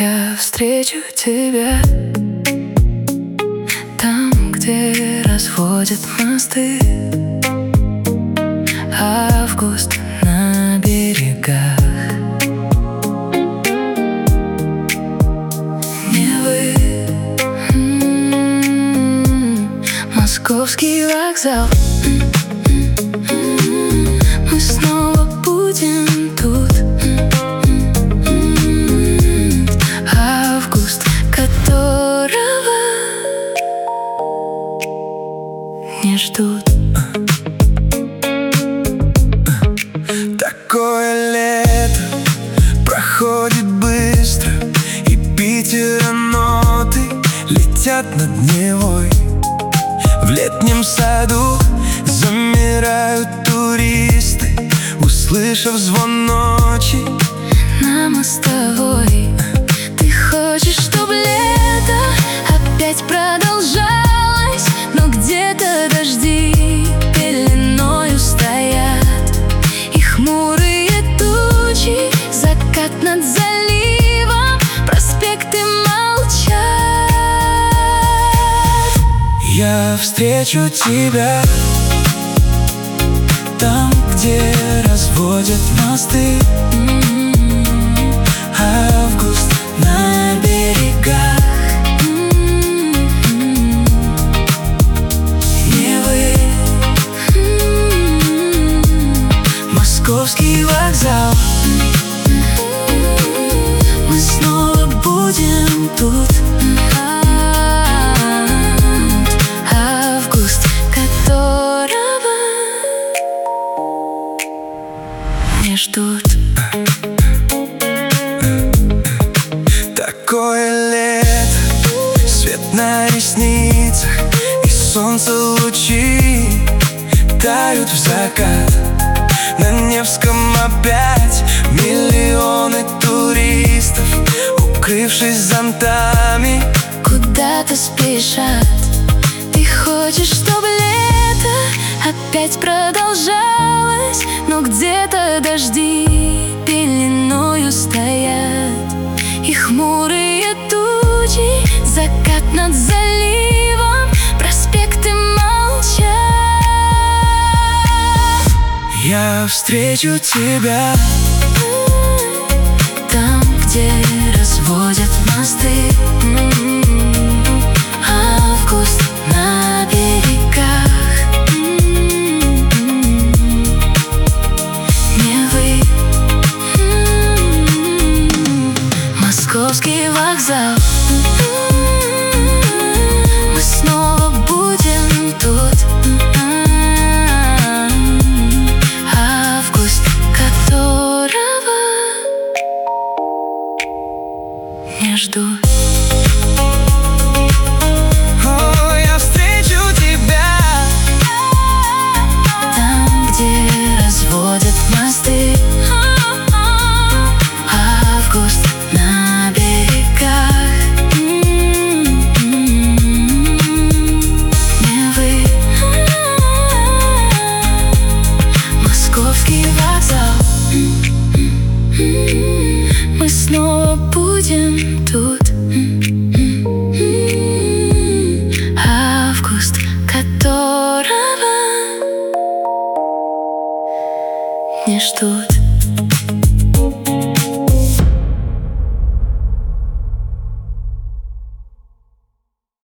Я встречу тебя там, где разводят мосты. Август на берегах Невы. Московский вокзал. Мы снова будем тут. Август, которого не ждут. Такое лето проходит быстро, и Питера ноты летят над Невой. В летнем саду замирают туристы, услышав звон ночи На мостовой. Ты хочешь, чтобы лето опять продолжалось, но где-то дожди пеленою стоят, и хмурые тучи, закат над заливом, проспекты молчат. Я встречу тебя там, где разводят мосты. Август на берегах Невы. Московский вокзал. Мы снова будем тут. Август, которого не ждут. Такое лето, свет на ресницах, и солнце лучи тают в закат. На Невском опять миллионы туристов, укрывшись зонтами, Куда-то спешат. Ты хочешь, чтобы лето опять продолжалось, но где-то дожди пеленою стоят, и хмурые тучи, закат над заливом, проспекты молчат. я встречу тебя там, где разводят мосты. Август на берегах Невы. Московский вокзал. Мы снова будем тут. Август, которого не ждут. О, я встречу тебя Там, где разводят мосты. Август на берегах Невы. Московский вокзал. Мы снова будем тут. Август, которого не ждут.